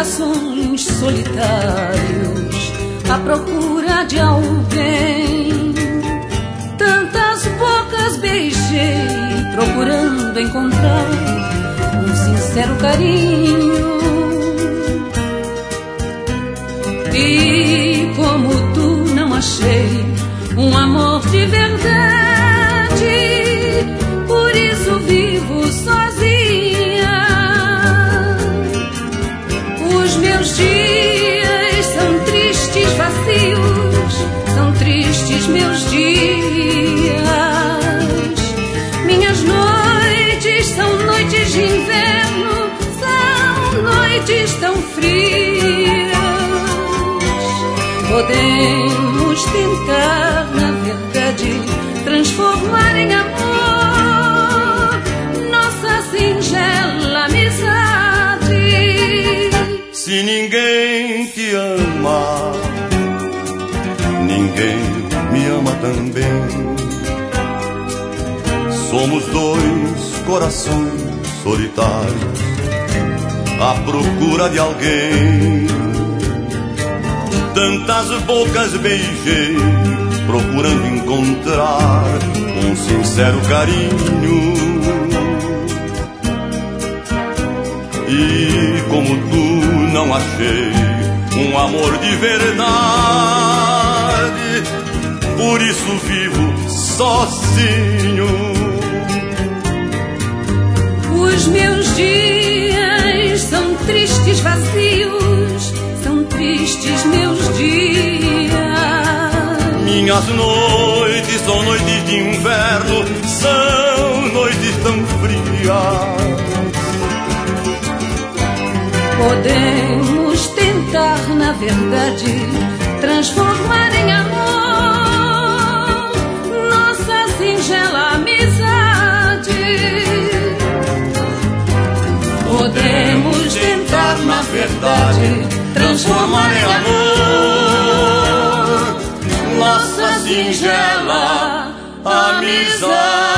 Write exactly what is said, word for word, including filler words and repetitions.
corações solitários à procura de alguém. Tantas bocas beijei procurando encontrar um sincero carinho. E como tu não achei um amor de verdade, por isso vivo sozinha. Os meus dias são tristes, vazios, são tristes meus dias. Minhas noites são noites de inverno, são noites tão frias. Podemos tentar, na verdade, transformar em amor nossa singela amizade. Se ninguém te ama, ninguém me ama também. Somos dois corações solitários à procura de alguém. Tantas bocas beijei procurando encontrar um sincero carinho. E como tu não achei um amor de verdade, por isso vivo sozinho. Os meus dias são tristes, vazios, são tristes meus dias. Minhas noites são noites de inverno, são noites tão frias. Podemos tentar, na verdade, transformar em amor nossa singela amizade. Podemos tentar, na verdade, transformar em amor nossa singela amizade.